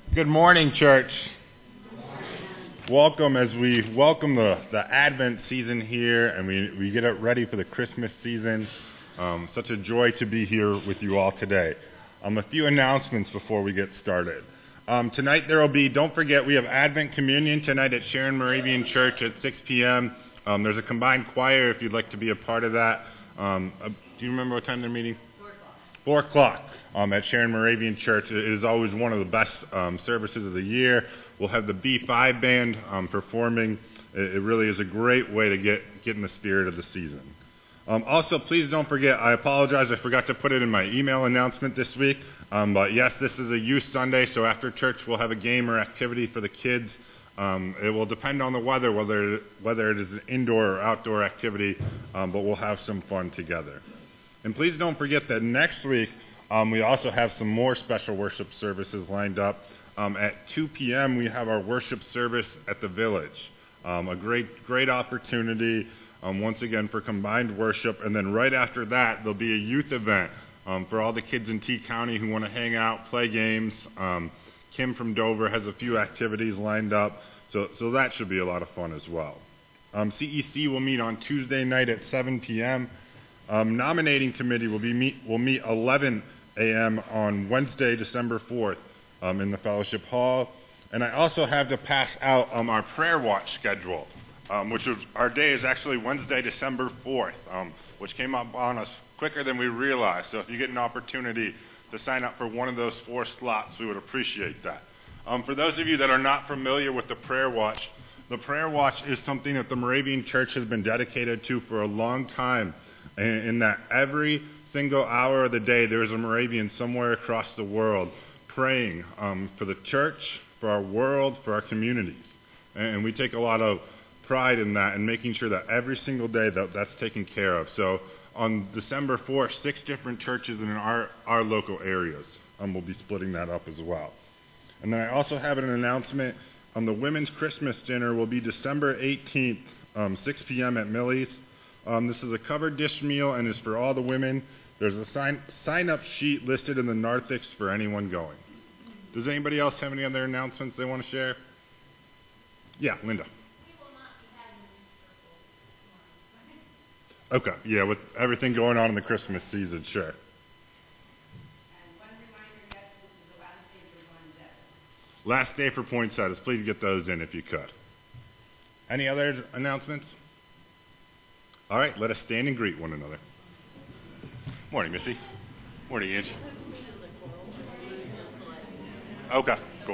Good morning, church. Welcome as we welcome the Advent season here, and we get it ready for the Christmas season. Such a joy to be here with you all today. A few announcements before we get started. Tonight there will be, don't forget, we have Advent Communion tonight at Sharon Moravian Church at 6 p.m. There's a combined choir if you'd like to be a part of that. Do you remember what time they're meeting? 4 o'clock at Sharon Moravian Church. It is always one of the best services of the year. We'll have the B5 band performing. It really is a great way to get in the spirit of the season. Also, please don't forget, I apologize, I forgot to put it in my email announcement this week, but yes, this is a youth Sunday, so after church we'll have a game or activity for the kids. It will depend on the weather, whether it is an indoor or outdoor activity, but we'll have some fun together. And please don't forget that next week we also have some more special worship services lined up. At 2 p.m. we have our worship service at the Village. A great opportunity once again for combined worship. And then right after that there'll be a youth event for all the kids in T County who want to hang out, play games. Kim from Dover has a few activities lined up, so that should be a lot of fun as well. CEC will meet on Tuesday night at 7 p.m. Nominating committee will meet 11 a.m. on Wednesday, December 4th in the Fellowship Hall. And I also have to pass out our prayer watch schedule, our day is actually Wednesday, December 4th, which came up on us quicker than we realized. So if you get an opportunity to sign up for one of those 4 slots, we would appreciate that. For those of you that are not familiar with the prayer watch is something that the Moravian Church has been dedicated to for a long time. In that every single hour of the day there is a Moravian somewhere across the world praying for the church, for our world, for our communities. And we take a lot of pride in that and making sure that every single day that's taken care of. So on December 4th, 6 different churches in our local areas will be splitting that up as well. And then I also have an announcement. The Women's Christmas Dinner will be December 18th, 6 p.m. at Millie's. This is a covered dish meal and is for all the women. There's a sign-up sheet listed in the narthex for anyone going. Does anybody else have any other announcements they want to share? Yeah, Linda. Okay, yeah, with everything going on in the Christmas season, sure. And one reminder, yes, this is the last day for poinsettias. Last day for poinsettias. Please get those in if you could. Any other announcements? All right, let us stand and greet one another. Morning, Missy. Morning, Angie. Okay, cool.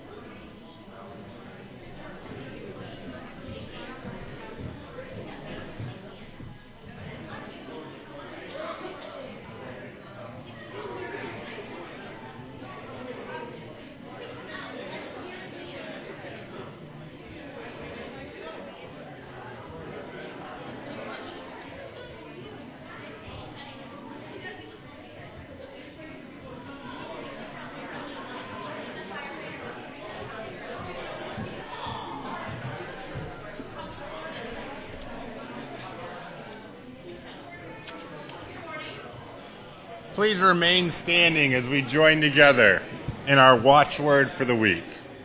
Please remain standing as we join together in our watchword for the week.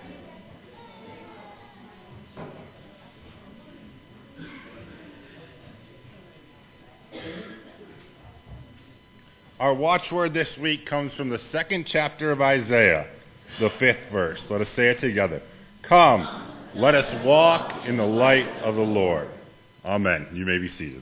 Our watchword this week comes from the 2nd chapter of Isaiah, the 5th verse. Let us say it together. Come, let us walk in the light of the Lord. Amen. You may be seated.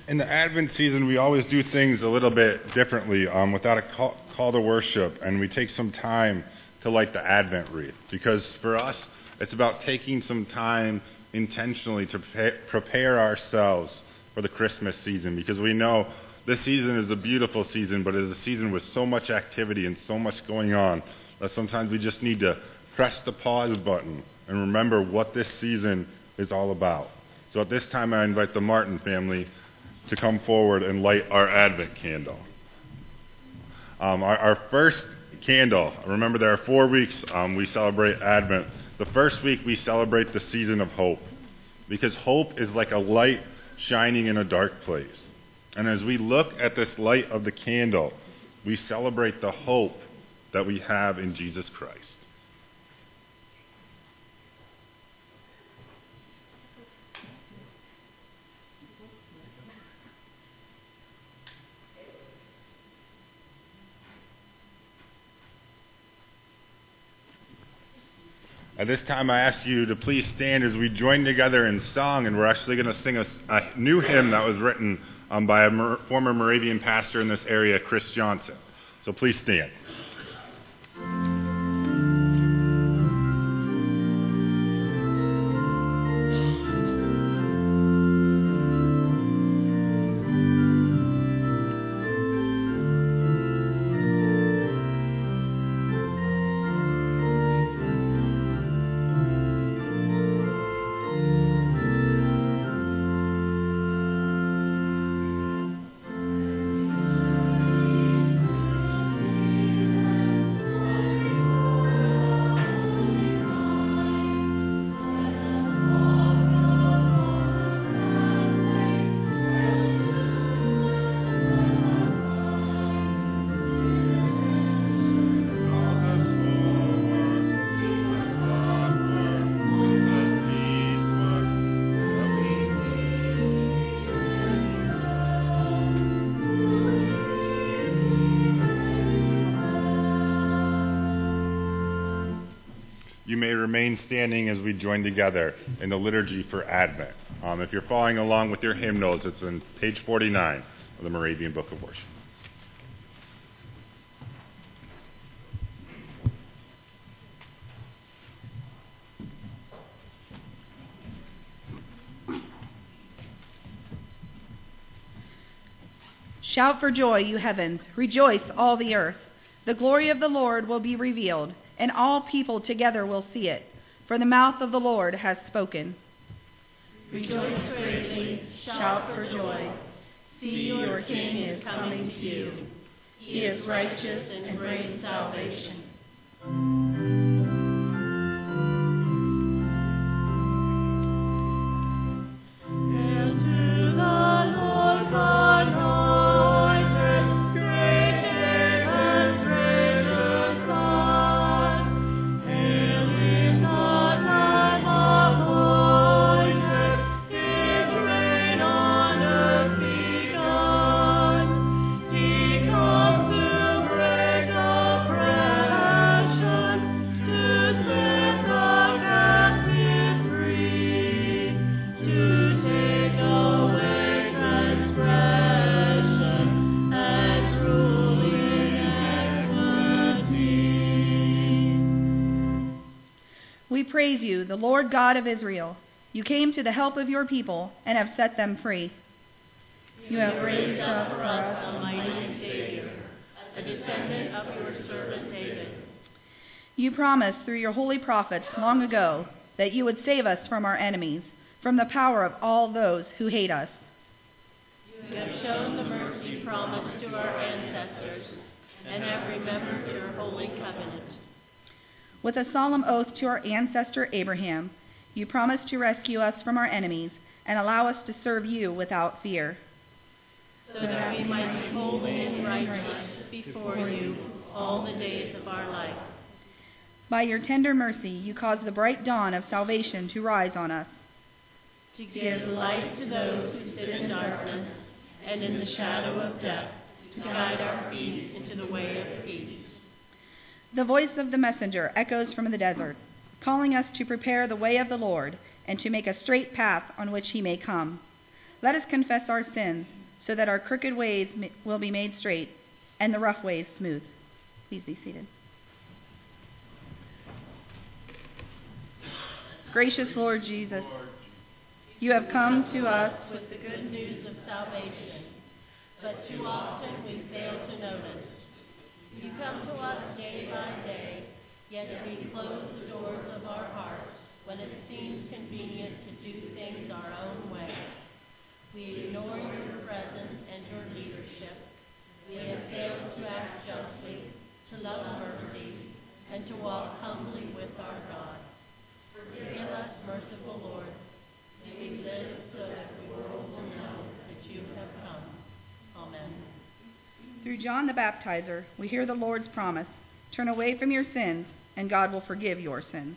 In the Advent season, we always do things a little bit differently without a call to worship, and we take some time to light the Advent wreath. Because for us, it's about taking some time intentionally to prepare ourselves for the Christmas season, because we know this season is a beautiful season, but it is a season with so much activity and so much going on that sometimes we just need to press the pause button and remember what this season is all about. So at this time, I invite the Martin family to come forward and light our Advent candle. Our first candle, remember there are 4 weeks we celebrate Advent. The first week we celebrate the season of hope, because hope is like a light shining in a dark place. And as we look at this light of the candle, we celebrate the hope that we have in Jesus Christ. At this time, I ask you to please stand as we join together in song, and we're actually going to sing a new hymn that was written by a former Moravian pastor in this area, Chris Johnson. So please stand. You may remain standing as we join together in the liturgy for Advent. If you're following along with your hymnals, it's on page 49 of the Moravian Book of Worship. Shout for joy, you heavens. Rejoice, all the earth. The glory of the Lord will be revealed, and all people together will see it. For the mouth of the Lord has spoken. Rejoice greatly, shout for joy. See, your King is coming to you. He is righteous and brings salvation. We praise you, the Lord God of Israel. You came to the help of your people and have set them free. You have raised up for us a mighty Savior, a descendant of your servant David. You promised through your holy prophets long ago that you would save us from our enemies, from the power of all those who hate us. You have shown the mercy promised to our ancestors and have remembered your holy covenant. With a solemn oath to our ancestor Abraham, you promised to rescue us from our enemies and allow us to serve you without fear. So that we might be holy and righteous before you all the days of our life. By your tender mercy, you caused the bright dawn of salvation to rise on us. To give light to those who sit in darkness and in the shadow of death, to guide our feet into the way of peace. The voice of the messenger echoes from the desert, calling us to prepare the way of the Lord and to make a straight path on which he may come. Let us confess our sins, so that our crooked ways will be made straight, and the rough ways smooth. Please be seated. Gracious Lord Jesus, you have come to us with the good news of salvation, but too often we fail to notice. You come to us day by day, yet we close the doors of our hearts when it seems convenient to do things our own way. We ignore your presence and your leadership. We have failed to act justly, to love mercy, and to walk humbly with our God. Forgive us, merciful Lord. May we live so that the world will know that you have come. Amen. Through John the Baptizer, we hear the Lord's promise, turn away from your sins, and God will forgive your sins.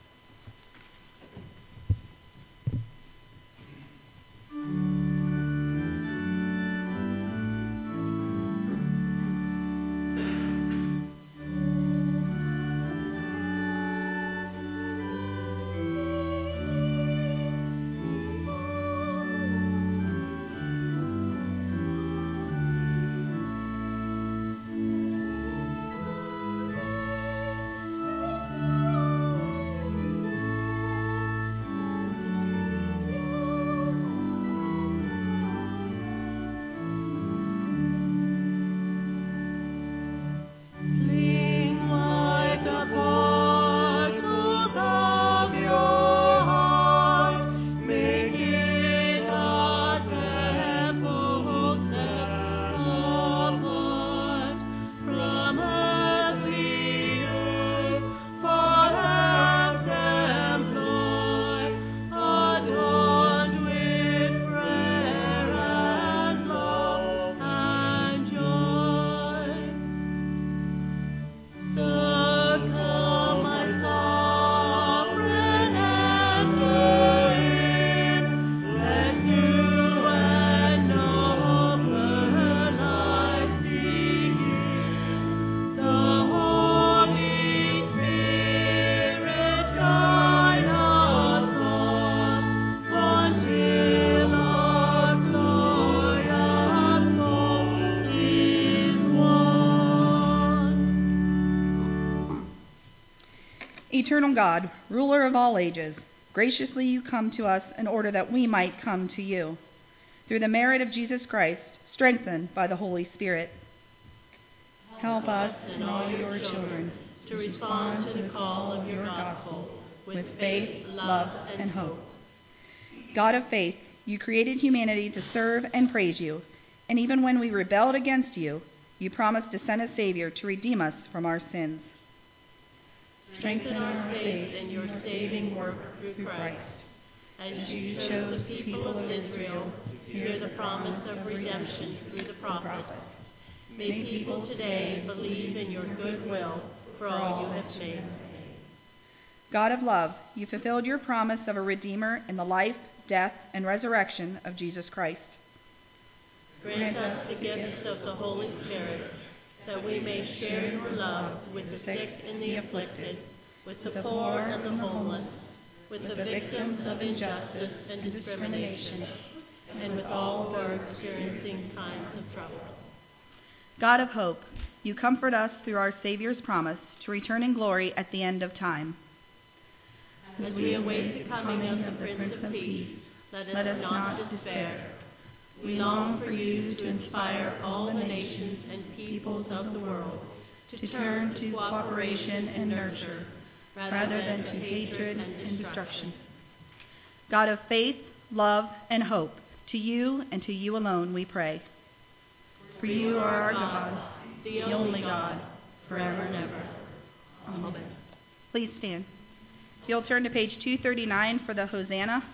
Eternal God, ruler of all ages, graciously you come to us in order that we might come to you. Through the merit of Jesus Christ, strengthened by the Holy Spirit. Help us and all your children to respond to the call of your gospel with faith, love, and hope. God of faith, you created humanity to serve and praise you, and even when we rebelled against you, you promised to send a Savior to redeem us from our sins. Strengthen our faith in your saving work through Christ. As you chose the people of Israel to hear the promise of redemption through the prophets, may people today believe in your good will for all you have made. God of love, you fulfilled your promise of a Redeemer in the life, death, and resurrection of Jesus Christ. Grant us the gifts of the Holy Spirit, that we may share your love with the sick and the afflicted, with the poor and the homeless, with the victims of injustice and discrimination, and with all who are experiencing times of trouble. God of hope, you comfort us through our Savior's promise to return in glory at the end of time. As we await the coming of the Prince of Peace, let us not despair. We long for you to inspire all the nations and peoples of the world to turn to cooperation and nurture, rather than to hatred and destruction. God of faith, love, and hope, to you and to you alone we pray. For you are our God, the only God, forever and ever. Amen. Please stand. You'll turn to page 239 for the Hosanna.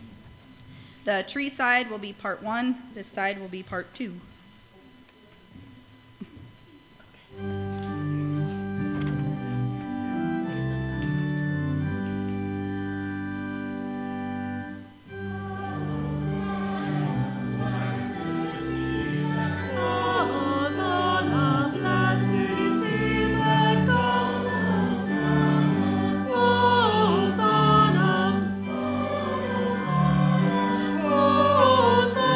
The tree side will be part 1. This side will be part 2. Hosanna,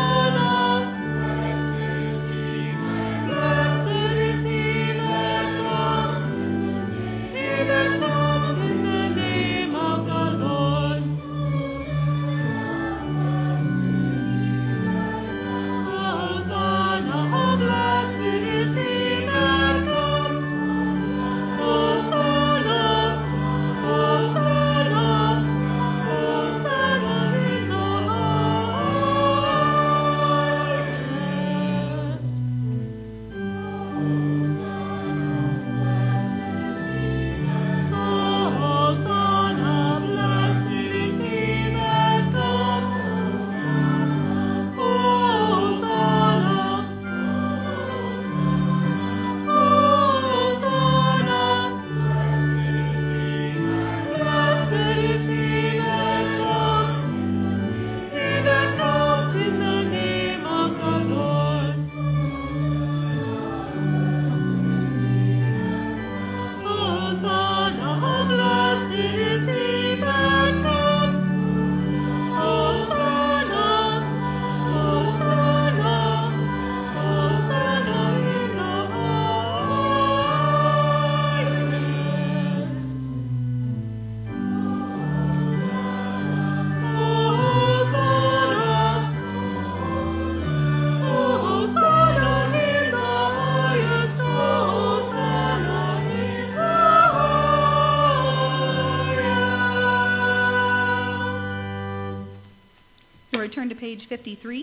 turn to page 53.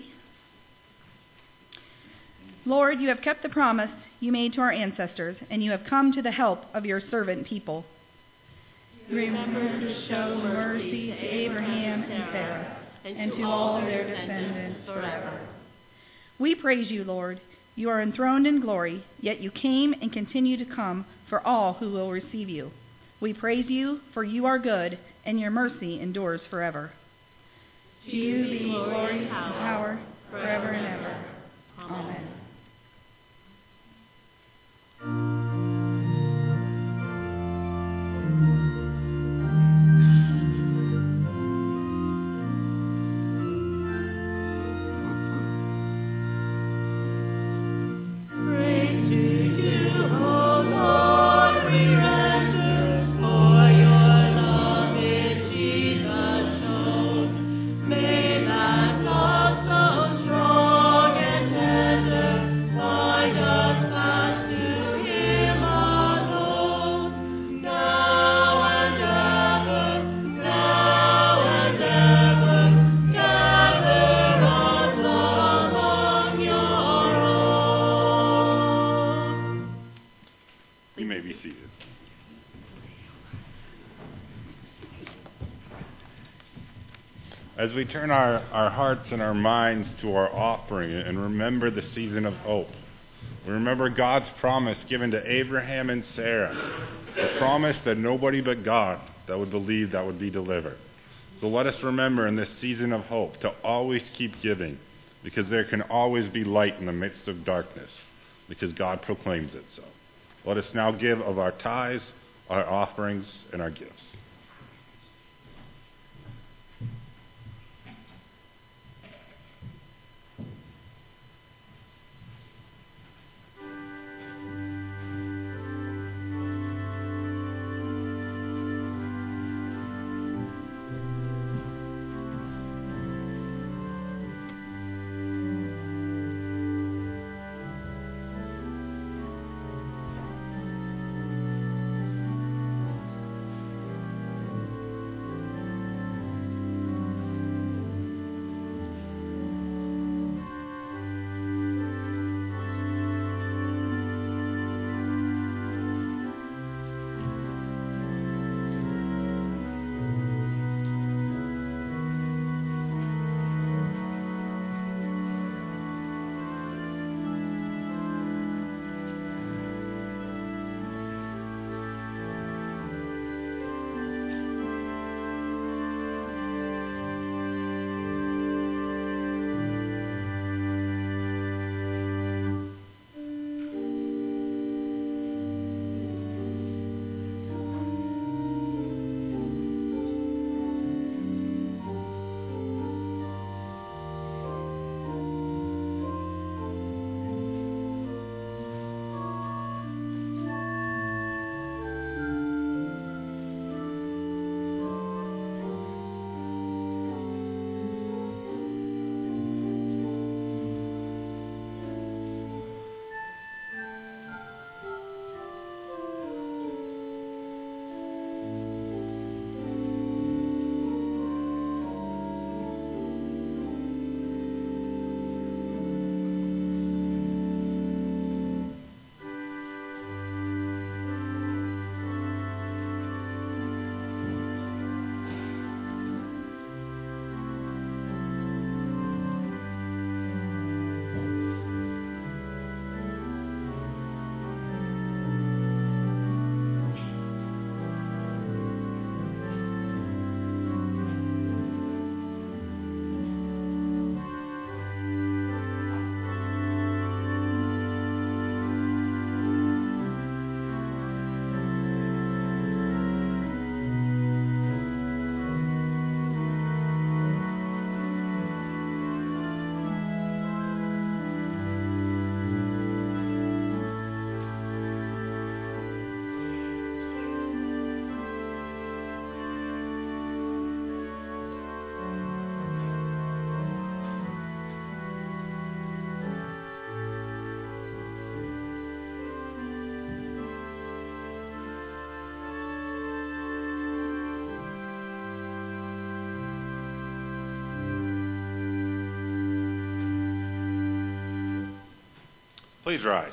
Lord, you have kept the promise you made to our ancestors, and you have come to the help of your servant people. Remember to show mercy to Abraham and Sarah, and to all their descendants forever. We praise you, Lord. You are enthroned in glory, yet you came and continue to come for all who will receive you. We praise you, for you are good, and your mercy endures forever. To you be glory and power forever and ever. Amen. As we turn our hearts and our minds to our offering and remember the season of hope, we remember God's promise given to Abraham and Sarah, the promise that nobody but God that would believe that would be delivered. So let us remember in this season of hope to always keep giving, because there can always be light in the midst of darkness, because God proclaims it so. Let us now give of our tithes, our offerings, and our gifts. Please rise.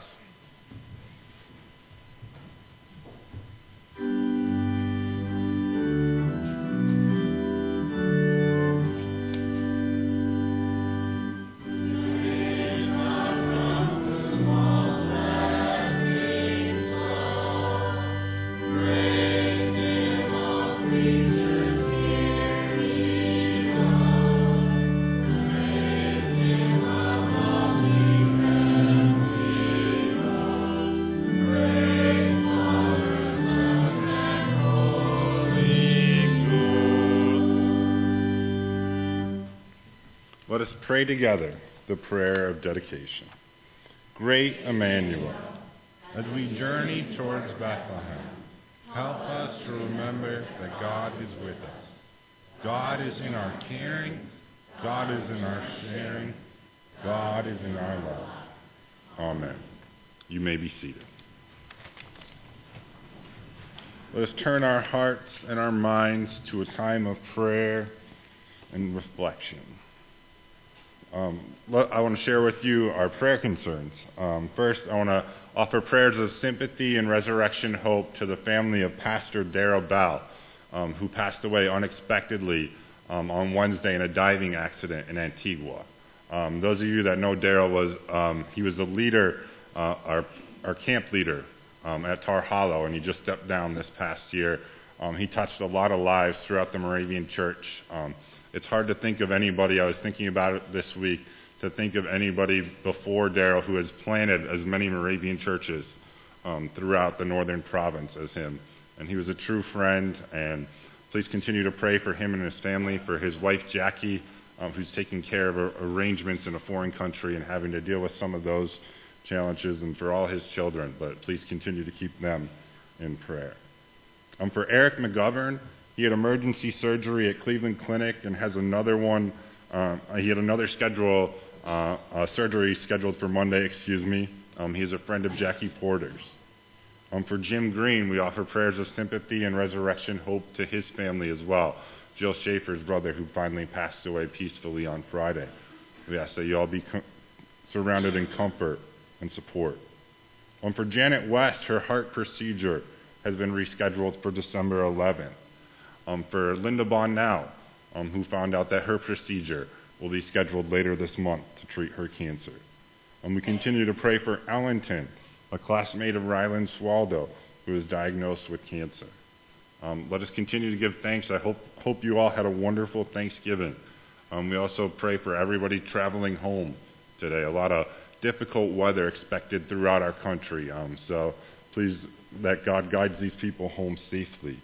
Let us pray together the prayer of dedication. Great Emmanuel, as we journey towards Bethlehem, help us to remember that God is with us. God is in our caring. God is in our sharing. God is in our love. Amen. You may be seated. Let us turn our hearts and our minds to a time of prayer and reflection. I want to share with you our prayer concerns. First, I want to offer prayers of sympathy and resurrection hope to the family of Pastor Darrell Bell, who passed away unexpectedly on Wednesday in a diving accident in Antigua. Those of you that know Darrell, he was the leader, our camp leader at Tar Hollow, and he just stepped down this past year. He touched a lot of lives throughout the Moravian Church. It's hard to think of anybody, I was thinking about it this week, to think of anybody before Darrell who has planted as many Moravian churches throughout the northern province as him. And he was a true friend, and please continue to pray for him and his family, for his wife Jackie, who's taking care of arrangements in a foreign country and having to deal with some of those challenges, and for all his children. But please continue to keep them in prayer. For Eric McGovern, he had emergency surgery at Cleveland Clinic and has another one. He had another surgery scheduled for Monday. He is a friend of Jackie Porter's. For Jim Green, we offer prayers of sympathy and resurrection hope to his family as well. Jill Schaefer's brother, who finally passed away peacefully on Friday. We ask that you all be surrounded in comfort and support. For Janet West, her heart procedure has been rescheduled for December 11th. For Linda Bonnow, who found out that her procedure will be scheduled later this month to treat her cancer. We continue to pray for Ellington, a classmate of Ryland Swaldo, who is diagnosed with cancer. Let us continue to give thanks. I hope you all had a wonderful Thanksgiving. We also pray for everybody traveling home today. A lot of difficult weather expected throughout our country. So please that God guides these people home safely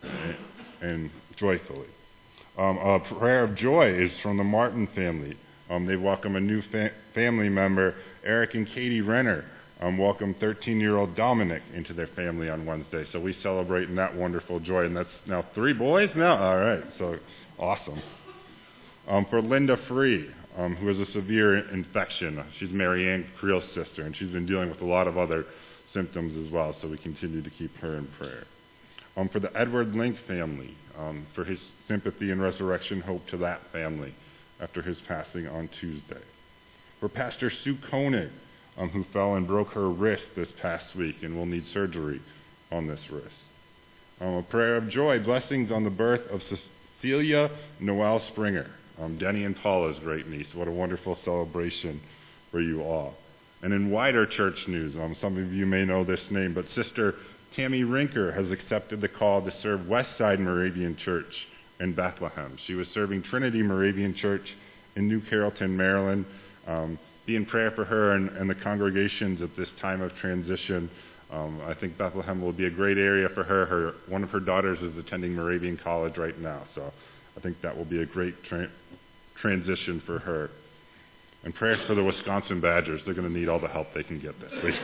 and joyfully. A prayer of joy is from the Martin family. They welcome a new family member, Eric and Katie Renner. Welcome 13-year-old Dominic into their family on Wednesday. So we celebrate in that wonderful joy. And that's now 3 boys now? All right, so awesome. For Linda Free, who has a severe infection. She's Mary Ann Creel's sister, and she's been dealing with a lot of other symptoms as well, so we continue to keep her in prayer. For the Edward Link family, for his sympathy and resurrection hope to that family after his passing on Tuesday. For Pastor Sue Koenig, who fell and broke her wrist this past week and will need surgery on this wrist. A prayer of joy, blessings on the birth of Cecilia Noel Springer, Denny and Paula's great niece. What a wonderful celebration for you all. And in wider church news, some of you may know this name, but Sister Tammy Rinker has accepted the call to serve Westside Moravian Church in Bethlehem. She was serving Trinity Moravian Church in New Carrollton, Maryland. Be in prayer for her and the congregations at this time of transition. I think Bethlehem will be a great area for her. One of her daughters is attending Moravian College right now, so I think that will be a great transition for her. And prayers for the Wisconsin Badgers. They're going to need all the help they can get this week.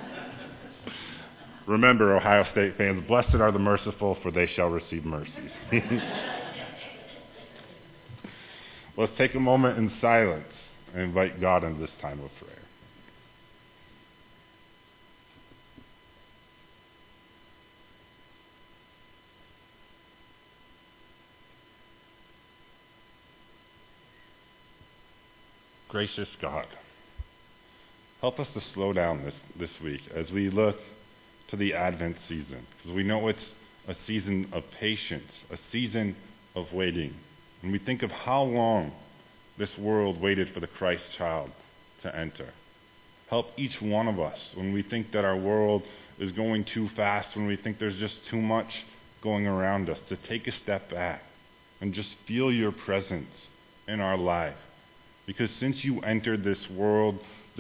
Remember, Ohio State fans, blessed are the merciful, for they shall receive mercies. Let's take a moment in silence and invite God into this time of prayer. Gracious God, help us to slow down this week as we look to the Advent season, because we know it's a season of patience, a season of waiting. And we think of how long this world waited for the Christ child to enter. Help each one of us when we think that our world is going too fast, when we think there's just too much going around us, to take a step back and just feel your presence in our life. Because since you entered this world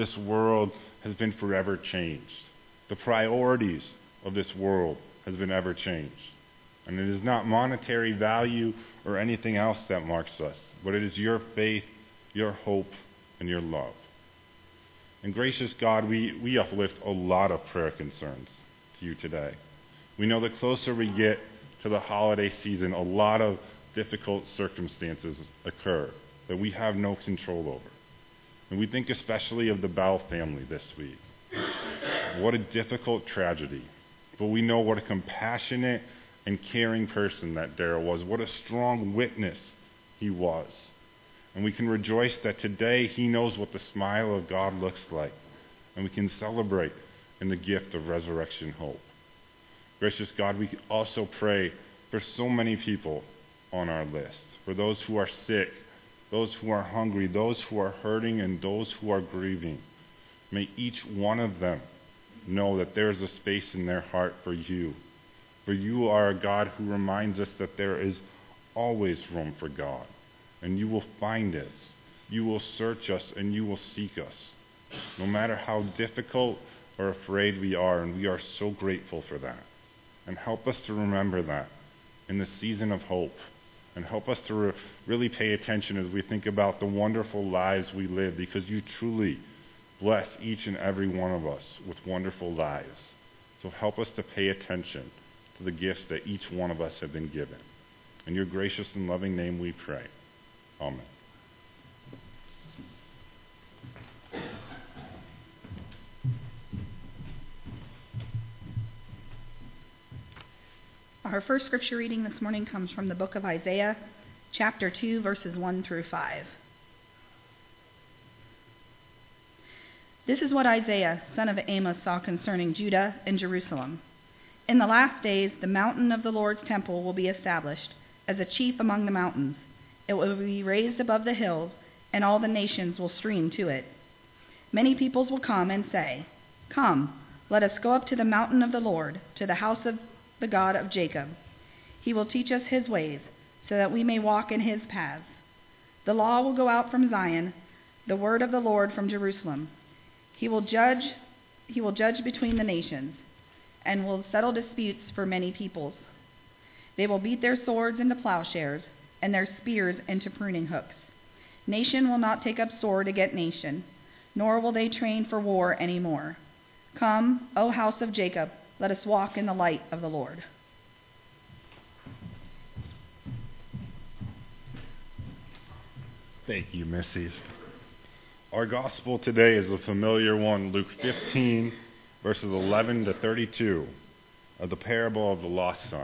has been forever changed. The priorities of this world has been ever changed. And it is not monetary value or anything else that marks us, but it is your faith, your hope, and your love. And gracious God, we uplift a lot of prayer concerns to you today. We know the closer we get to the holiday season, a lot of difficult circumstances occur that we have no control over. And we think especially of the Bell family this week. What a difficult tragedy. But we know what a compassionate and caring person that Darrell was. What a strong witness he was. And we can rejoice that today he knows what the smile of God looks like. And we can celebrate in the gift of resurrection hope. Gracious God, we also pray for so many people on our list. For those who are sick, those who are hungry, those who are hurting, and those who are grieving. May each one of them know that there is a space in their heart for you. For you are a God who reminds us that there is always room for God. And you will find us. You will search us and you will seek us. No matter how difficult or afraid we are, and we are so grateful for that. And help us to remember that in the season of hope. And help us to really pay attention as we think about the wonderful lives we live, because you truly bless each and every one of us with wonderful lives. So help us to pay attention to the gifts that each one of us have been given. In your gracious and loving name we pray. Amen. Our first scripture reading this morning comes from the book of Isaiah, chapter 2, verses 1 through 5. This is what Isaiah, son of Amos, saw concerning Judah and Jerusalem. In the last days, the mountain of the Lord's temple will be established as a chief among the mountains. It will be raised above the hills, and all the nations will stream to it. Many peoples will come and say, "Come, let us go up to the mountain of the Lord, to the house of the God of Jacob. He will teach us his ways, so that we may walk in his paths. The law will go out from Zion, the word of the Lord from Jerusalem. He will judge between the nations, and will settle disputes for many peoples. They will beat their swords into plowshares, and their spears into pruning hooks. Nation will not take up sword against nation, nor will they train for war any more. Come, O house of Jacob, let us walk in the light of the Lord." Thank you, Missy. Our gospel today is a familiar one, Luke 15, verses 11 to 32, of the parable of the lost son.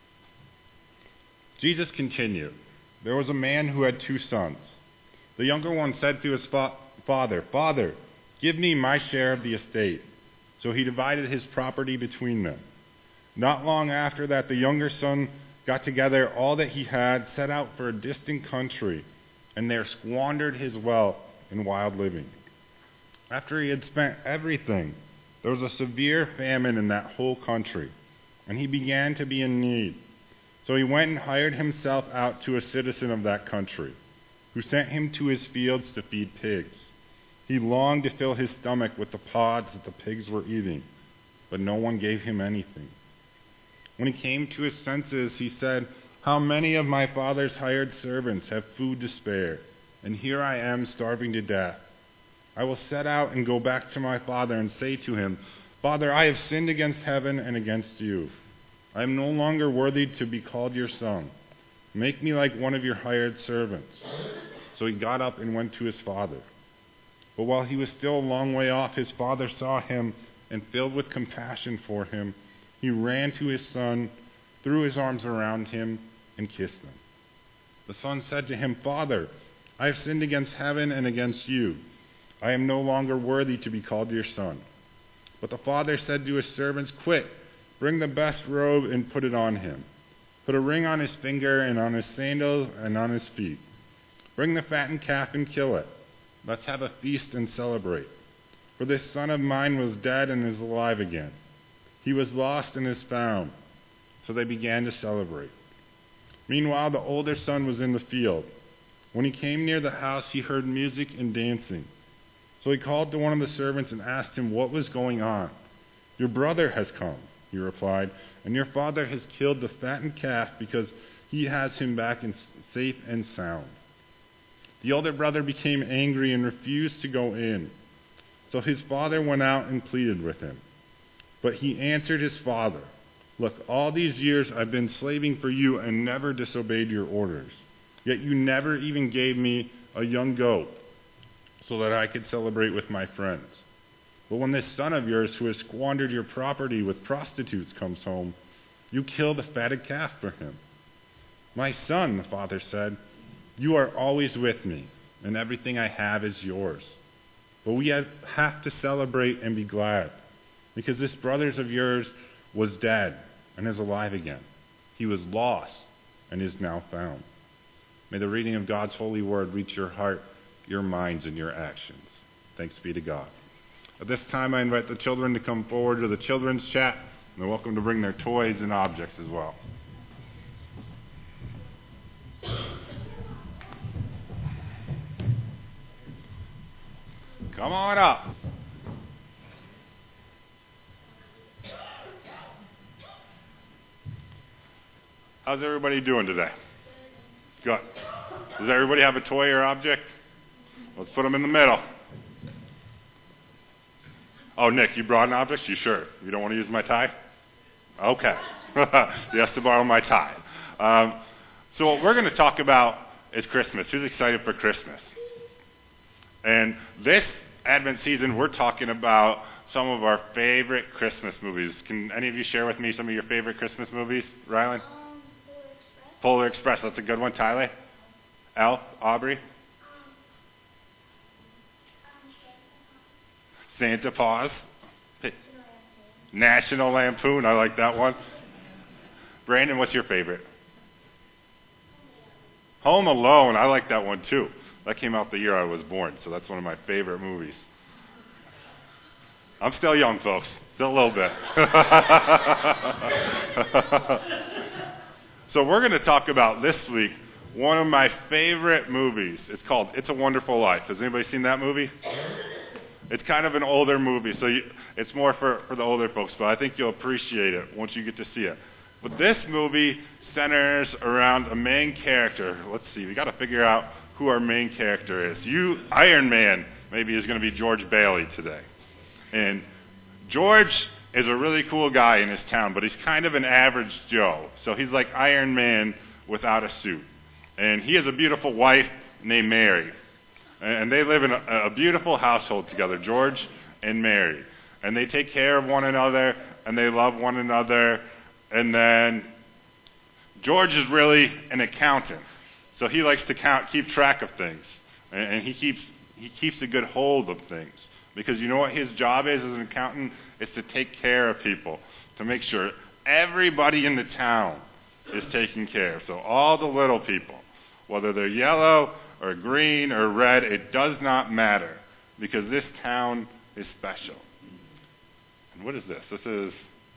Jesus continued, "There was a man who had 2 sons. The younger one said to his father, 'Father, give me my share of the estate.' So he divided his property between them. Not long after that, the younger son got together all that he had, set out for a distant country, and there squandered his wealth in wild living. After he had spent everything, there was a severe famine in that whole country, and he began to be in need. So he went and hired himself out to a citizen of that country, who sent him to his fields to feed pigs. He longed to fill his stomach with the pods that the pigs were eating, but no one gave him anything. When he came to his senses, he said, 'How many of my father's hired servants have food to spare, and here I am starving to death. I will set out and go back to my father and say to him, Father, I have sinned against heaven and against you. I am no longer worthy to be called your son. Make me like one of your hired servants.' So he got up and went to his father. But while he was still a long way off, his father saw him, and filled with compassion for him, he ran to his son, threw his arms around him, and kissed him. The son said to him, 'Father, I have sinned against heaven and against you. I am no longer worthy to be called your son." But the father said to his servants, "Quick, bring the best robe and put it on him. Put a ring on his finger and on his sandals and on his feet. Bring the fattened calf and kill it. Let's have a feast and celebrate. For this son of mine was dead and is alive again. He was lost and is found." So they began to celebrate. Meanwhile, the older son was in the field. When he came near the house, he heard music and dancing. So he called to one of the servants and asked him what was going on. "Your brother has come," he replied, "and your father has killed the fattened calf because he has him back safe and sound." The older brother became angry and refused to go in. So his father went out and pleaded with him. But he answered his father, "Look, all these years I've been slaving for you and never disobeyed your orders. Yet you never even gave me a young goat so that I could celebrate with my friends. But when this son of yours who has squandered your property with prostitutes comes home, you kill the fatted calf for him." "My son," the father said, "you are always with me, and everything I have is yours. But we have to celebrate and be glad, because this brother of yours was dead and is alive again. He was lost and is now found." May the reading of God's holy word reach your heart, your minds, and your actions. Thanks be to God. At this time, I invite the children to come forward to the children's chat, and they're welcome to bring their toys and objects as well. Come on up. How's everybody doing today? Good. Does everybody have a toy or object? Let's put them in the middle. Oh, Nick, you brought an object? You sure? You don't want to use my tie? Okay. You have to borrow my tie. So what we're going to talk about is Christmas. Who's excited for Christmas? And this Advent season, we're talking about some of our favorite Christmas movies. Can any of you share with me some of your favorite Christmas movies? Rylan? Polar Express. That's a good one. Tyler? Elf? Aubrey? Santa Paws? National Lampoon. I like that one. Brandon, what's your favorite? Home Alone. I like that one too. That came out the year I was born, so that's one of my favorite movies. I'm still young, folks. Still a little bit. So we're going to talk about this week one of my favorite movies. It's called It's a Wonderful Life. Has anybody seen that movie? It's kind of an older movie, so it's more for the older folks, but I think you'll appreciate it once you get to see it. But this movie centers around a main character. Let's see, we got to figure out who our main character is. Iron Man, maybe, is going to be George Bailey today. And George is a really cool guy in his town, but he's kind of an average Joe. So he's like Iron Man without a suit. And he has a beautiful wife named Mary. And they live in a beautiful household together, George and Mary. And they take care of one another, and they love one another. And then George is really an accountant. So he likes to keep track of things. And he keeps a good hold of things. Because you know what his job is as an accountant? Is to take care of people. To make sure everybody in the town is taken care of. So all the little people, whether they're yellow or green or red, it does not matter. Because this town is special. And what is this? This is...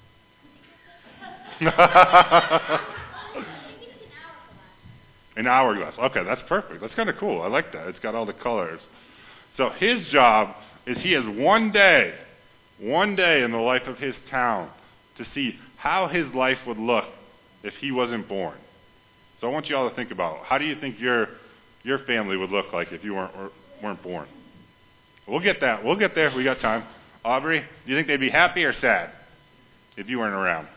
An hourglass. Okay, that's perfect. That's kind of cool. I like that. It's got all the colors. So his job is he has one day in the life of his town to see how his life would look if he wasn't born. So I want you all to think about, how do you think your family would look like if you weren't born? We'll get that. We'll get there if we got time. Aubrey, do you think they'd be happy or sad if you weren't around?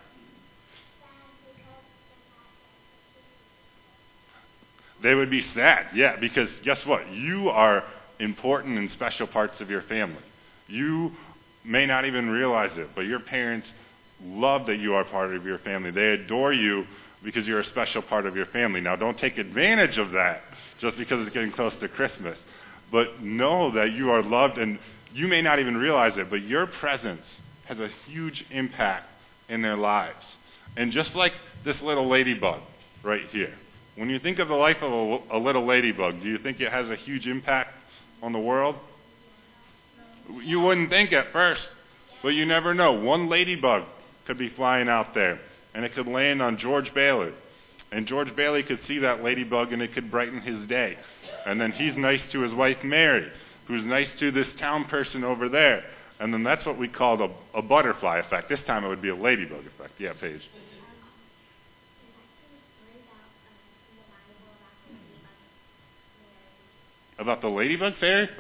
They would be sad, yeah, because guess what? You are important and special parts of your family. You may not even realize it, but your parents love that you are part of your family. They adore you because you're a special part of your family. Now, don't take advantage of that just because it's getting close to Christmas. but know that you are loved, and you may not even realize it, but your presence has a huge impact in their lives. And just like this little ladybug right here, when you think of the life of a little ladybug, do you think it has a huge impact on the world? You wouldn't think at first, but you never know. One ladybug could be flying out there, and it could land on George Bailey. And George Bailey could see that ladybug, and it could brighten his day. And then he's nice to his wife, Mary, who's nice to this town person over there. And then that's what we call a butterfly effect. This time it would be a ladybug effect. Yeah, Paige. About the ladybug fairy?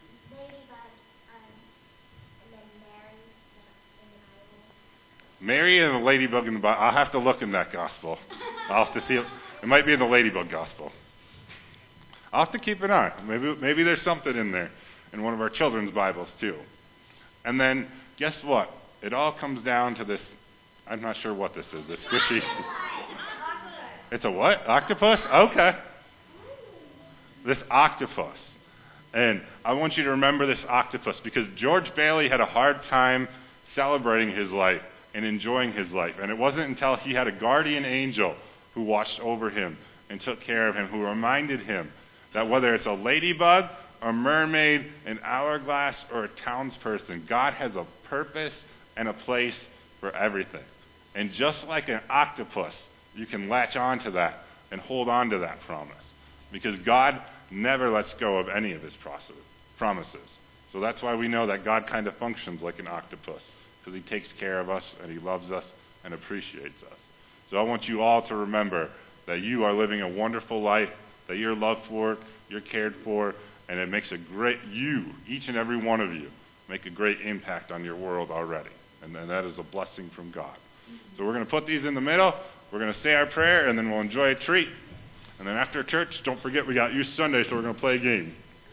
Mary and the ladybug in the Bible. I'll have to look in that gospel. I'll have to see it. It might be in the ladybug gospel. I'll have to keep an eye. Maybe there's something in there in one of our children's Bibles too. And then guess what? It all comes down to this. I'm not sure what this is. This squishy. It's a what? Octopus? Okay. This octopus. And I want you to remember this octopus because George Bailey had a hard time celebrating his life and enjoying his life. And it wasn't until he had a guardian angel who watched over him and took care of him, who reminded him that whether it's a ladybug, a mermaid, an hourglass, or a townsperson, God has a purpose and a place for everything. And just like an octopus, you can latch on to that and hold on to that promise. Because God never lets go of any of his promises. So that's why we know that God kind of functions like an octopus. Because he takes care of us and he loves us and appreciates us. So I want you all to remember that you are living a wonderful life, that you're loved for, you're cared for, and it makes each and every one of you, make a great impact on your world already. And that is a blessing from God. So we're going to put these in the middle, we're going to say our prayer, and then we'll enjoy a treat. And then after church, don't forget we got Youth Sunday, so we're going to play a game.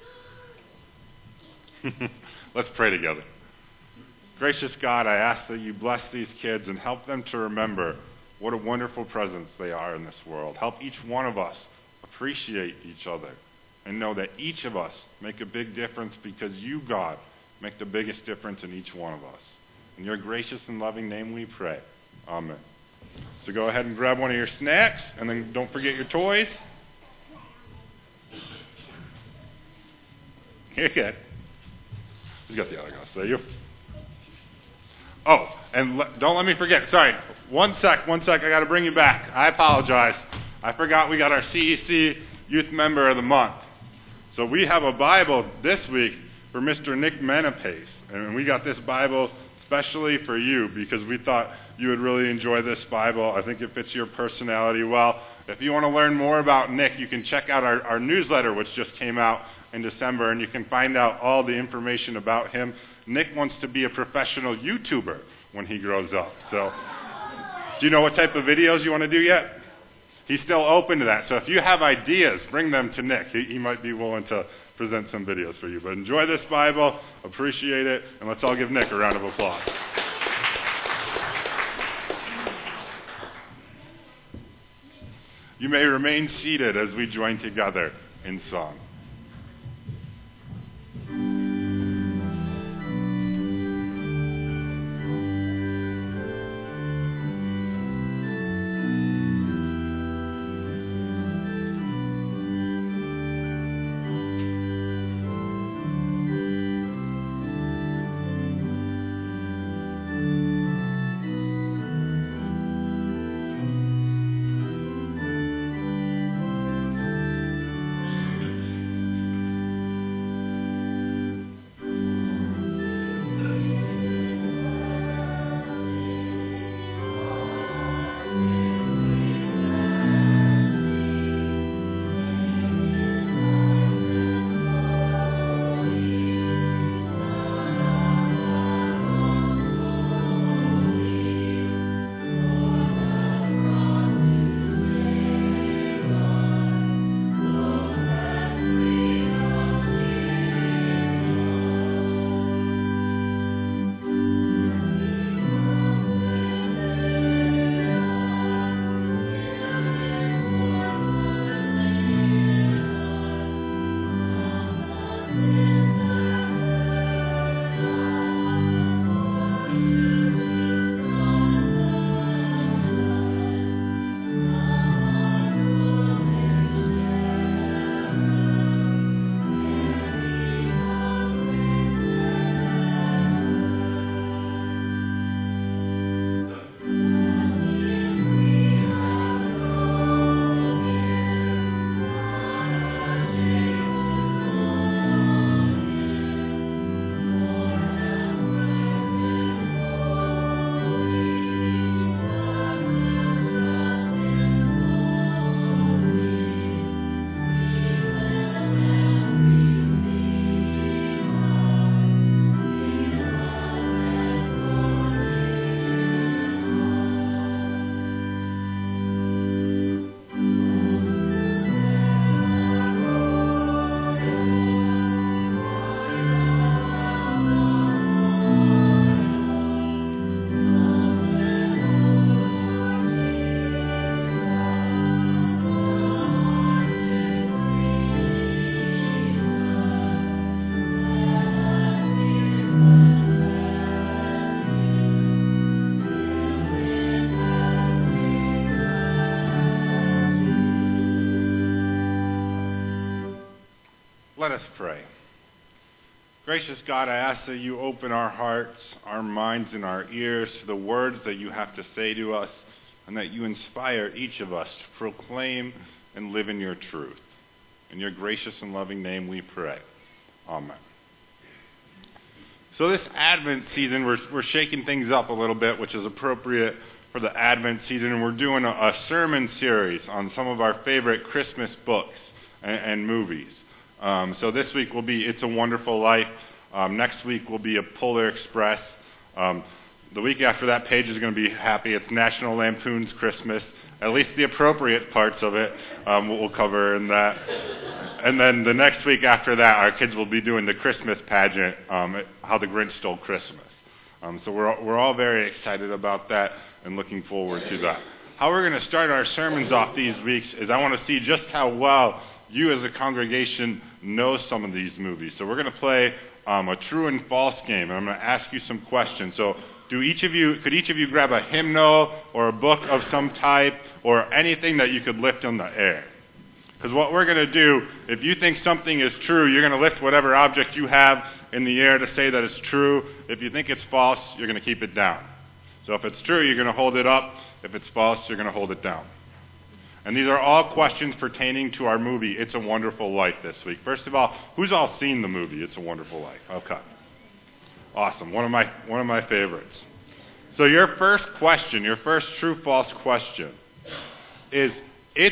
Let's pray together. Gracious God, I ask that you bless these kids and help them to remember what a wonderful presence they are in this world. Help each one of us appreciate each other and know that each of us make a big difference because you, God, make the biggest difference in each one of us. In your gracious and loving name we pray. Amen. So go ahead and grab one of your snacks, and then don't forget your toys. You're good. Who's got the autographs? There you. Oh, and don't let me forget. Sorry. One sec. I got to bring you back. I apologize. I forgot we got our CEC Youth Member of the Month. So we have a Bible this week for Mr. Nick Menapace. And we got this Bible especially for you because we thought you would really enjoy this Bible. I think it fits your personality well. If you want to learn more about Nick, you can check out our newsletter, which just came out in December, and you can find out all the information about him. Nick wants to be a professional YouTuber when he grows up. So, do you know what type of videos you want to do yet? He's still open to that. So if you have ideas, bring them to Nick. He might be willing to present some videos for you. But enjoy this Bible, appreciate it, and let's all give Nick a round of applause. You may remain seated as we join together in song. let us pray. Gracious God, I ask that you open our hearts, our minds, and our ears to the words that you have to say to us, and that you inspire each of us to proclaim and live in your truth. In your gracious and loving name we pray. Amen. So this Advent season, we're shaking things up a little bit, which is appropriate for the Advent season, and we're doing a sermon series on some of our favorite Christmas books and movies. So this week will be It's a Wonderful Life. Next week will be A Polar Express. The week after that, Paige is going to be happy. It's National Lampoon's Christmas. At least the appropriate parts of it we'll cover in that. And then the next week after that, our kids will be doing the Christmas pageant, How the Grinch Stole Christmas. So we're all very excited about that and looking forward to that. How we're going to start our sermons off these weeks is I want to see just how well you as a congregation know some of these movies. So we're going to play a true and false game, and I'm going to ask you some questions. So could each of you grab a hymnal or a book of some type or anything that you could lift in the air? Because what we're going to do, if you think something is true, you're going to lift whatever object you have in the air to say that it's true. If you think it's false, you're going to keep it down. So if it's true, you're going to hold it up. If it's false, you're going to hold it down. And these are all questions pertaining to our movie, It's a Wonderful Life, this week. First of all, who's all seen the movie, It's a Wonderful Life? Okay. Awesome. One of my favorites. So your first question, your first true-false question is, is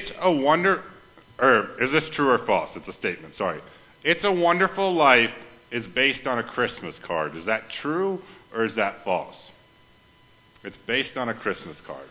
this true or false? It's a statement, sorry. It's a Wonderful Life is based on a Christmas card. Is that true or is that false? It's based on a Christmas card.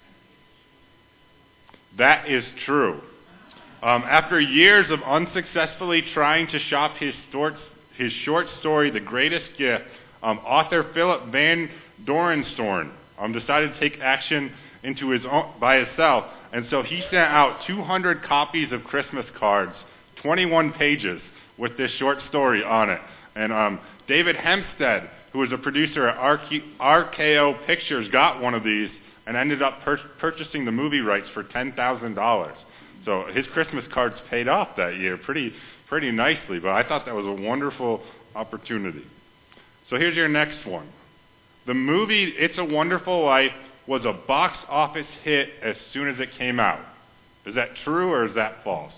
That is true. After years of unsuccessfully trying to shop his short story, The Greatest Gift, author Philip Van Dorenstone decided to take action by himself, and so he sent out 200 copies of Christmas cards, 21 pages, with this short story on it. And David Hempstead, who was a producer at RKO Pictures, got one of these and ended up purchasing the movie rights for $10,000. So his Christmas cards paid off that year pretty nicely, but I thought that was a wonderful opportunity. So here's your next one. The movie It's a Wonderful Life was a box office hit as soon as it came out. Is that true or is that false?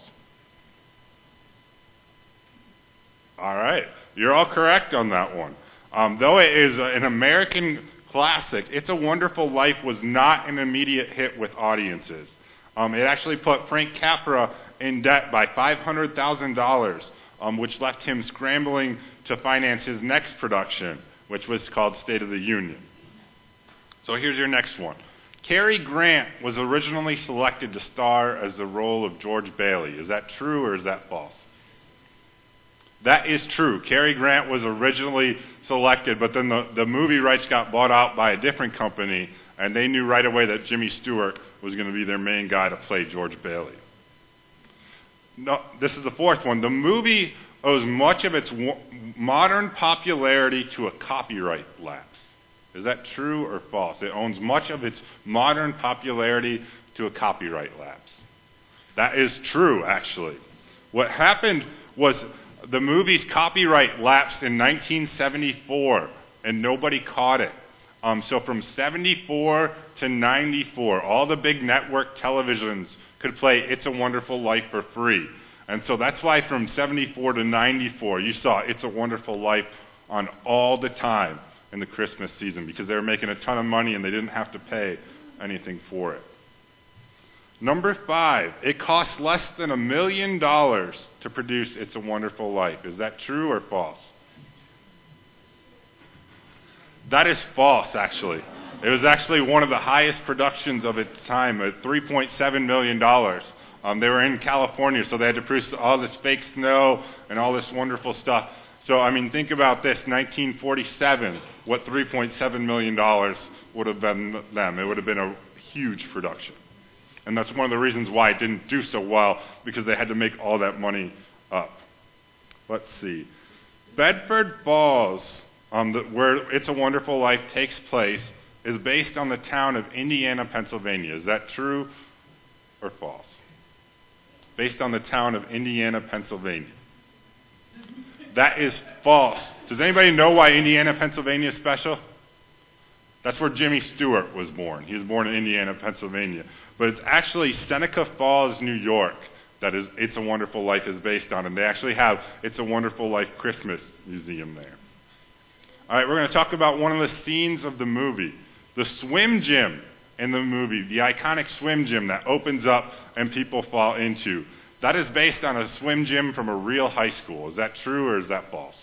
All right. You're all correct on that one. Though it is an American classic, It's a Wonderful Life was not an immediate hit with audiences. It actually put Frank Capra in debt by $500,000, which left him scrambling to finance his next production, which was called State of the Union. So here's your next one. Cary Grant was originally selected to star as the role of George Bailey. Is that true or is that false? That is true. Cary Grant was originally selected, but then the movie rights got bought out by a different company, and they knew right away that Jimmy Stewart was going to be their main guy to play George Bailey. No, this is the fourth one. The movie owes much of its modern popularity to a copyright lapse. Is that true or false? It owns much of its modern popularity to a copyright lapse. That is true, actually. What happened was the movie's copyright lapsed in 1974, and nobody caught it. So from 74 to 94, all the big network televisions could play It's a Wonderful Life for free. And so that's why from 74 to 94, you saw It's a Wonderful Life on all the time in the Christmas season, because they were making a ton of money and they didn't have to pay anything for it. Number 5, it costs less than $1 million to produce It's a Wonderful Life. Is that true or false? That is false, actually. It was actually one of the highest productions of its time, at $3.7 million. They were in California, so they had to produce all this fake snow and all this wonderful stuff. So, I mean, think about this, 1947, what $3.7 million would have been them. It would have been a huge production. And that's one of the reasons why it didn't do so well, because they had to make all that money up. Let's see. Bedford Falls, where It's a Wonderful Life takes place, is based on the town of Indiana, Pennsylvania. Is that true or false? Based on the town of Indiana, Pennsylvania. That is false. Does anybody know why Indiana, Pennsylvania is special? That's where Jimmy Stewart was born. He was born in Indiana, Pennsylvania. But it's actually Seneca Falls, New York, that is It's a Wonderful Life is based on. And they actually have It's a Wonderful Life Christmas Museum there. All right, we're going to talk about one of the scenes of the movie. The swim gym in the movie, the iconic swim gym that opens up and people fall into. That is based on a swim gym from a real high school. Is that true or is that false?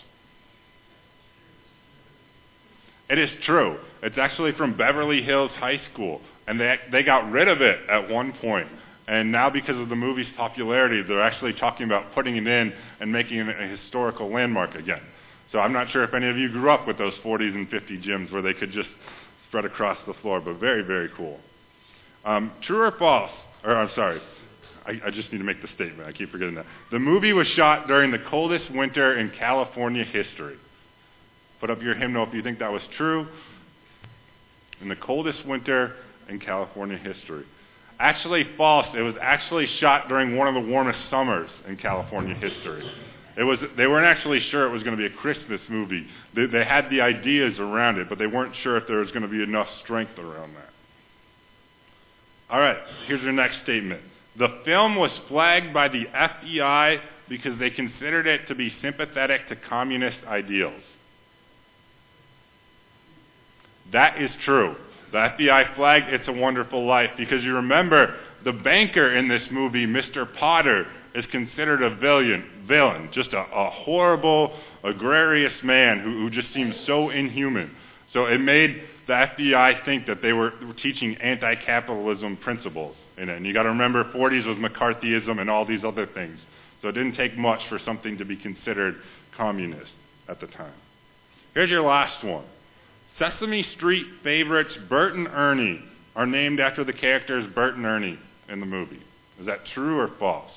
It is true. It's actually from Beverly Hills High School. And they got rid of it at one point. And now because of the movie's popularity, they're actually talking about putting it in and making it a historical landmark again. So I'm not sure if any of you grew up with those 40s and 50 gyms where they could just spread across the floor, but very, very cool. True or false? I'm sorry. I just need to make the statement. I keep forgetting that. The movie was shot during the coldest winter in California history. Put up your hymnal if you think that was true. In the coldest winter in California history. Actually false. It was actually shot during one of the warmest summers in California history. They weren't actually sure it was going to be a Christmas movie. They had the ideas around it, but they weren't sure if there was going to be enough strength around that. All right, here's your next statement. The film was flagged by the FBI because they considered it to be sympathetic to communist ideals. That is true. The FBI flagged It's a Wonderful Life because you remember the banker in this movie, Mr. Potter, is considered a villain, just a horrible, agrarious man who just seems so inhuman. So it made the FBI think that they were teaching anti-capitalism principles in it. And you got to remember, 40s was McCarthyism and all these other things. So it didn't take much for something to be considered communist at the time. Here's your last one. Sesame Street favorites Bert and Ernie are named after the characters Bert and Ernie in the movie. Is that true or false?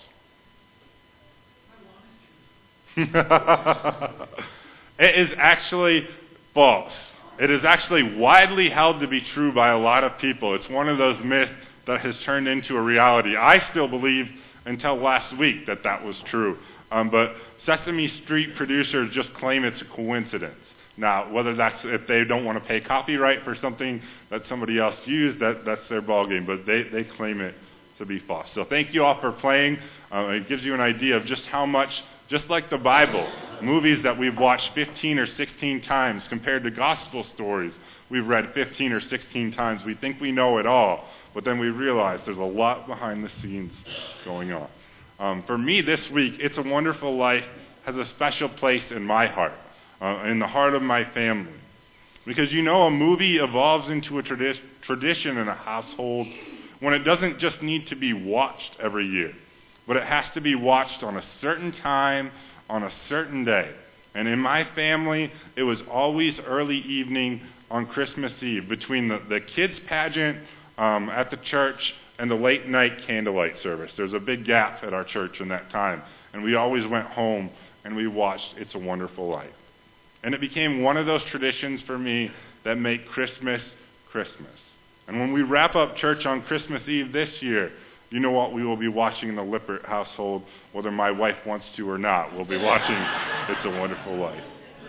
It is actually false. It is actually widely held to be true by a lot of people. It's one of those myths that has turned into a reality. I still believe until last week that was true. But Sesame Street producers just claim it's a coincidence. Now, whether that's if they don't want to pay copyright for something that somebody else used, that's their ballgame. But they claim it to be false. So thank you all for playing. It gives you an idea of just how much, just like the Bible, movies that we've watched 15 or 16 times compared to gospel stories we've read 15 or 16 times. We think we know it all, but then we realize there's a lot behind the scenes going on. For me this week, It's a Wonderful Life has a special place in my heart, in the heart of my family. Because a movie evolves into a tradition in a household when it doesn't just need to be watched every year, but it has to be watched on a certain time, on a certain day. And in my family, it was always early evening on Christmas Eve, between the kids' pageant at the church and the late night candlelight service. There's a big gap at our church in that time. And we always went home and we watched It's a Wonderful Life. And it became one of those traditions for me that make Christmas, Christmas. And when we wrap up church on Christmas Eve this year, you know what we will be watching in the Lippert household, whether my wife wants to or not. We'll be watching It's a Wonderful Life.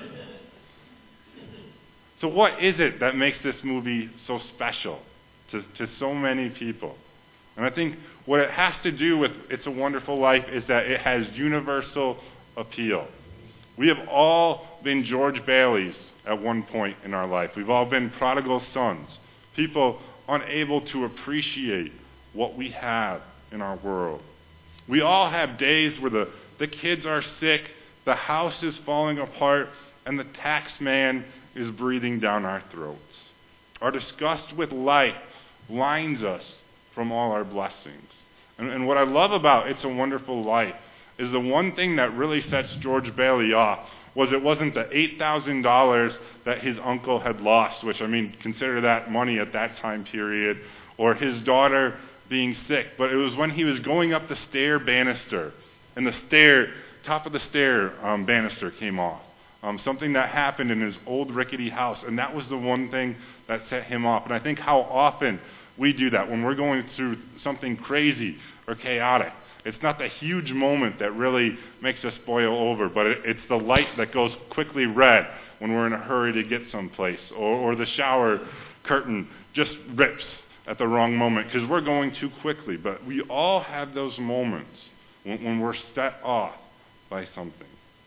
So what is it that makes this movie so special to so many people? And I think what it has to do with It's a Wonderful Life is that it has universal appeal. We have all been George Baileys at one point in our life. We've all been prodigal sons, people unable to appreciate what we have in our world. We all have days where the kids are sick, the house is falling apart, and the tax man is breathing down our throats. Our disgust with life blinds us from all our blessings. And what I love about It's a Wonderful Life is the one thing that really sets George Bailey off was it wasn't the $8,000 that his uncle had lost, which, consider that money at that time period, or his daughter being sick, but it was when he was going up the stair banister, and the top of the stair banister came off. Something that happened in his old rickety house, and that was the one thing that set him off. And I think how often we do that when we're going through something crazy or chaotic. It's not the huge moment that really makes us boil over, but it's the light that goes quickly red when we're in a hurry to get someplace, or the shower curtain just rips at the wrong moment because we're going too quickly. But we all have those moments when we're set off by something.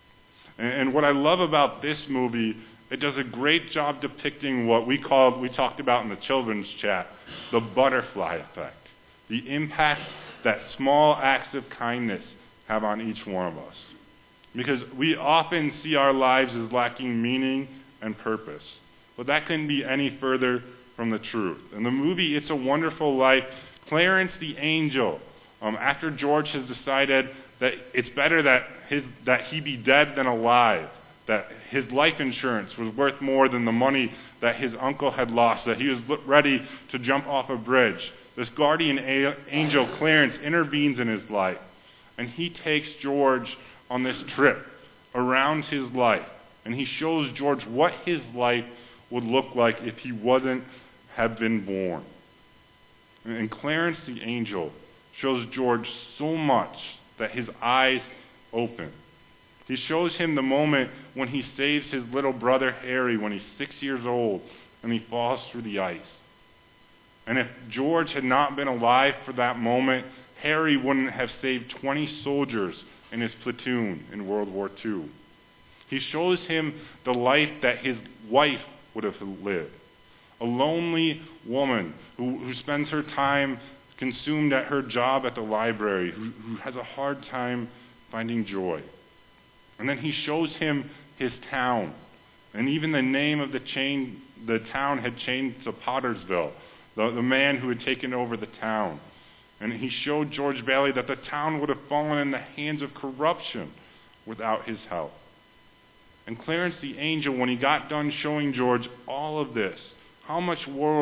And what I love about this movie, it does a great job depicting what we talked about in the children's chat, the butterfly effect. The impact that small acts of kindness have on each one of us. Because we often see our lives as lacking meaning and purpose. But that couldn't be any further from the truth. In the movie It's a Wonderful Life, Clarence the angel, after George has decided that it's better that he be dead than alive, that his life insurance was worth more than the money that his uncle had lost, that he was ready to jump off a bridge, this guardian angel, Clarence, intervenes in his life, and he takes George on this trip around his life, and he shows George what his life would look like if he wouldn't have been born. And Clarence the angel shows George so much that his eyes open. He shows him the moment when he saves his little brother Harry when he's 6 years old and he falls through the ice. And if George had not been alive for that moment, Harry wouldn't have saved 20 soldiers in his platoon in World War II. He shows him the life that his wife would have lived. A lonely woman who spends her time consumed at her job at the library, who has a hard time finding joy. And then he shows him his town. And even the name of the town had changed to Pottersville, the man who had taken over the town. And he showed George Bailey that the town would have fallen in the hands of corruption without his help. And Clarence the angel, when he got done showing George all of this, how much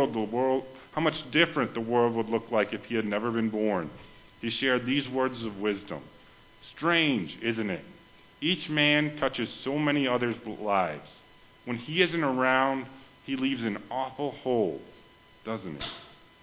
different the world would look like if he had never been born, he shared these words of wisdom. Strange, isn't it? Each man touches so many others' lives. When he isn't around, he leaves an awful hole, doesn't he?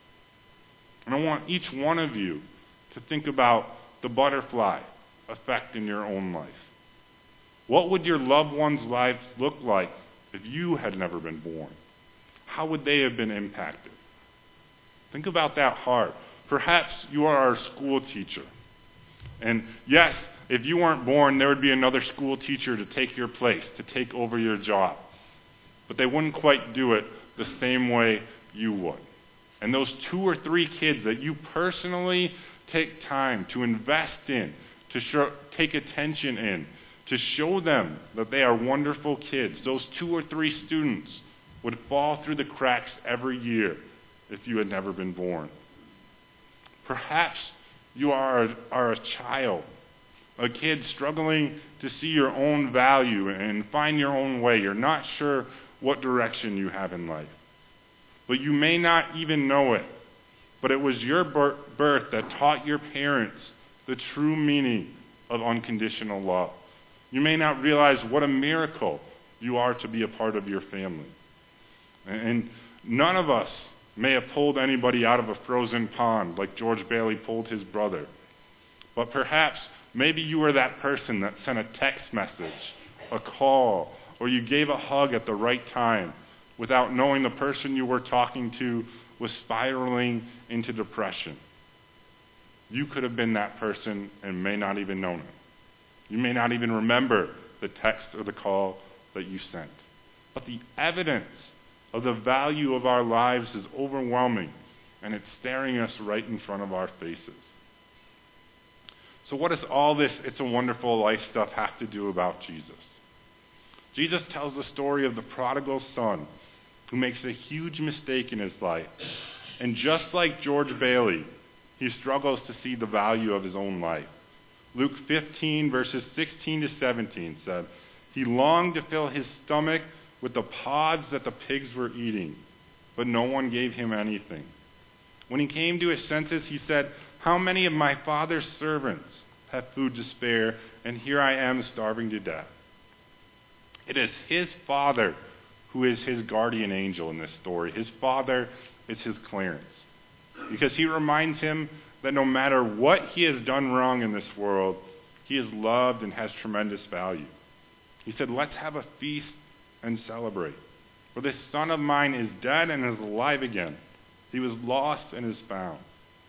And I want each one of you to think about the butterfly effect in your own life. What would your loved ones' lives look like if you had never been born? How would they have been impacted? Think about that hard. Perhaps you are our school teacher. And yes, if you weren't born, there would be another school teacher to take your place, to take over your job. But they wouldn't quite do it the same way you would. And those 2 or 3 kids that you personally take time to invest in, to take attention in, to show them that they are wonderful kids, those 2 or 3 students would fall through the cracks every year if you had never been born. Perhaps you are a child, a kid struggling to see your own value and find your own way. You're not sure what direction you have in life. But you may not even know it. But it was your birth that taught your parents the true meaning of unconditional love. You may not realize what a miracle you are to be a part of your family. And none of us may have pulled anybody out of a frozen pond like George Bailey pulled his brother. But perhaps, maybe you were that person that sent a text message, a call, or you gave a hug at the right time without knowing the person you were talking to was spiraling into depression. You could have been that person and may not even known it. You may not even remember the text or the call that you sent. But the evidence of the value of our lives is overwhelming, and it's staring us right in front of our faces. So what does all this It's a Wonderful Life stuff have to do about Jesus? Jesus tells the story of the prodigal son who makes a huge mistake in his life. And just like George Bailey, he struggles to see the value of his own life. Luke 15, verses 16 to 17 said, "He longed to fill his stomach with the pods that the pigs were eating, but no one gave him anything. When he came to his senses, he said, 'How many of my father's servants have food to spare, and here I am starving to death?'" It is his father who is his guardian angel in this story. His father is his Clarence, because he reminds him that no matter what he has done wrong in this world, he is loved and has tremendous value. He said, let's have a feast and celebrate. For this son of mine is dead and is alive again. He was lost and is found.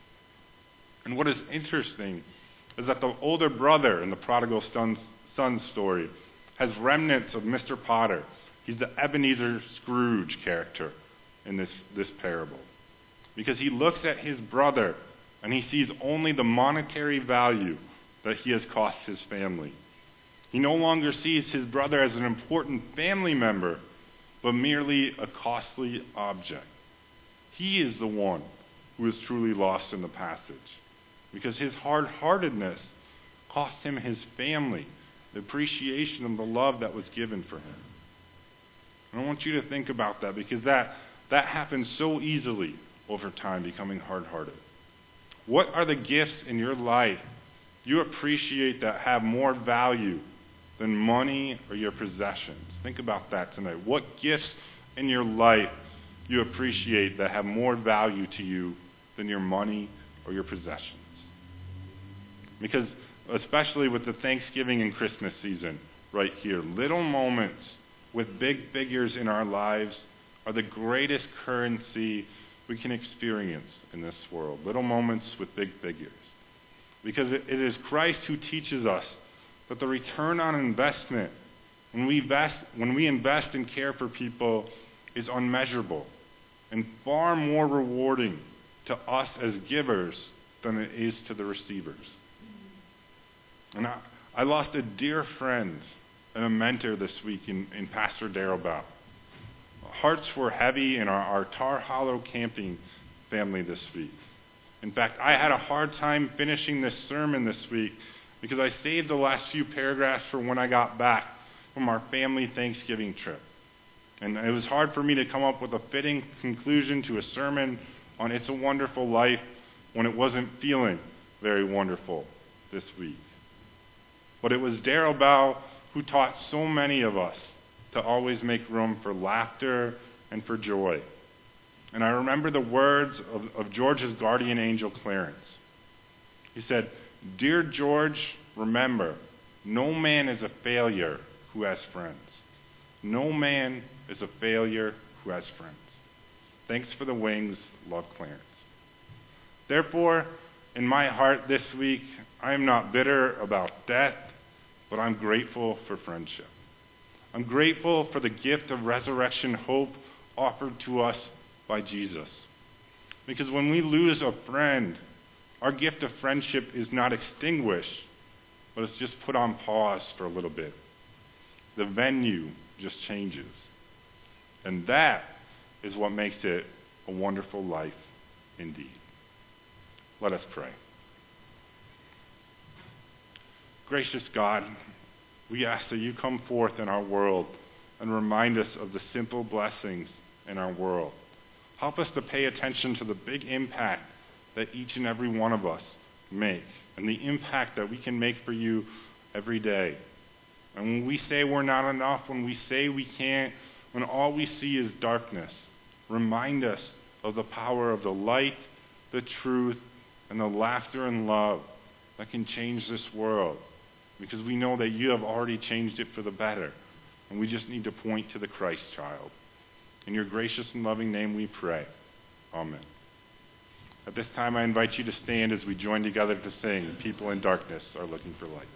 And what is interesting is that the older brother in the prodigal son story has remnants of Mr. Potter. He's the Ebenezer Scrooge character in this parable. Because he looks at his brother and he sees only the monetary value that he has cost his family. He no longer sees his brother as an important family member, but merely a costly object. He is the one who is truly lost in the passage, because his hard-heartedness cost him his family, the appreciation of the love that was given for him. And I want you to think about that, because that happens so easily over time, becoming hard-hearted. What are the gifts in your life you appreciate that have more value than money or your possessions? Think about that tonight. What gifts in your life you appreciate that have more value to you than your money or your possessions? Because especially with the Thanksgiving and Christmas season right here, little moments with big figures in our lives are the greatest currency we can experience in this world. Little moments with big figures. Because it is Christ who teaches us that the return on investment when we invest and care for people is unmeasurable and far more rewarding to us as givers than it is to the receivers. And I lost a dear friend and a mentor this week in Pastor Darrell Bow. Hearts were heavy in our Tar Hollow camping family this week. In fact, I had a hard time finishing this sermon this week because I saved the last few paragraphs for when I got back from our family Thanksgiving trip. And it was hard for me to come up with a fitting conclusion to a sermon on It's a Wonderful Life when it wasn't feeling very wonderful this week. But it was Darrell Bow who taught so many of us to always make room for laughter and for joy. And I remember the words of George's guardian angel, Clarence. He said, "Dear George, remember, no man is a failure who has friends. No man is a failure who has friends. Thanks for the wings. Love, Clarence." Therefore, in my heart this week, I am not bitter about death, but I'm grateful for friendship. I'm grateful for the gift of resurrection hope offered to us by Jesus. Because when we lose a friend, our gift of friendship is not extinguished, but it's just put on pause for a little bit. The venue just changes. And that is what makes it a wonderful life indeed. Let us pray. Gracious God, we ask that you come forth in our world and remind us of the simple blessings in our world. Help us to pay attention to the big impact that each and every one of us make and the impact that we can make for you every day. And when we say we're not enough, when we say we can't, when all we see is darkness, remind us of the power of the light, the truth, and the laughter and love that can change this world. Because we know that you have already changed it for the better. And we just need to point to the Christ child. In your gracious and loving name we pray. Amen. At this time I invite you to stand as we join together to sing "People in Darkness Are Looking for Light."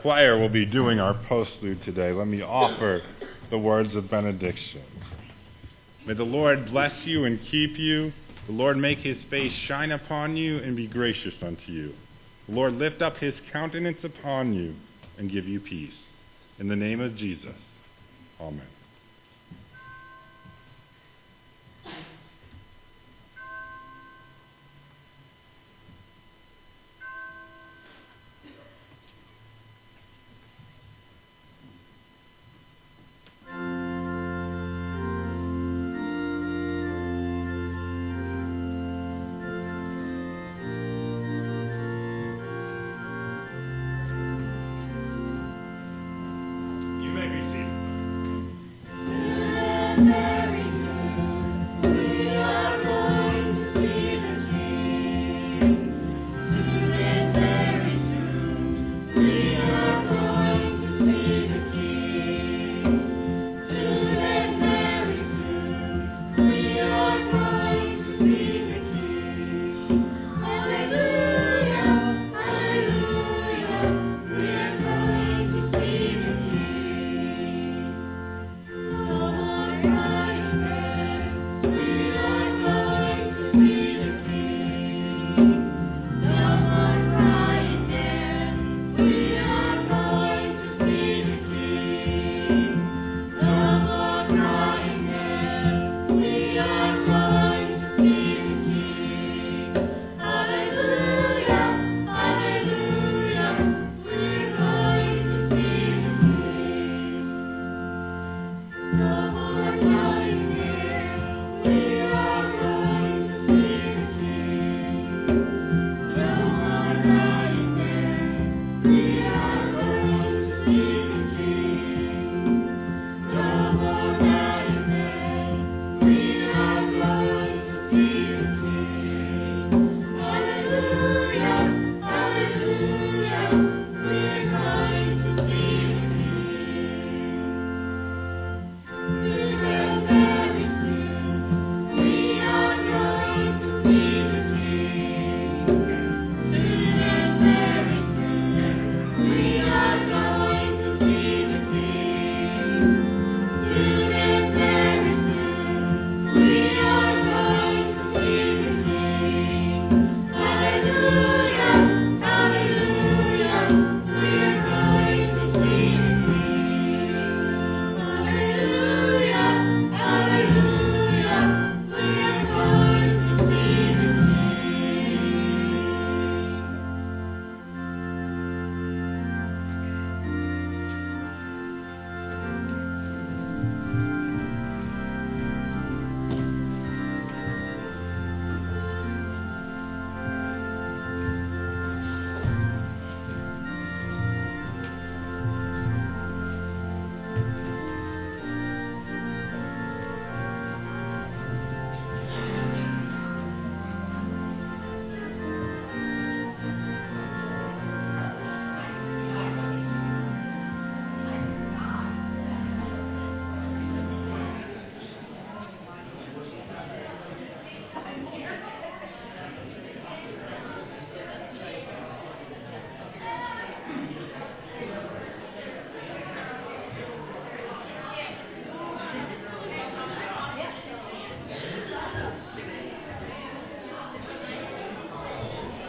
choir will be doing our postlude today, let me offer the words of benediction. May the Lord bless you and keep you. The Lord make his face shine upon you and be gracious unto you. The Lord lift up his countenance upon you and give you peace. In the name of Jesus, amen. We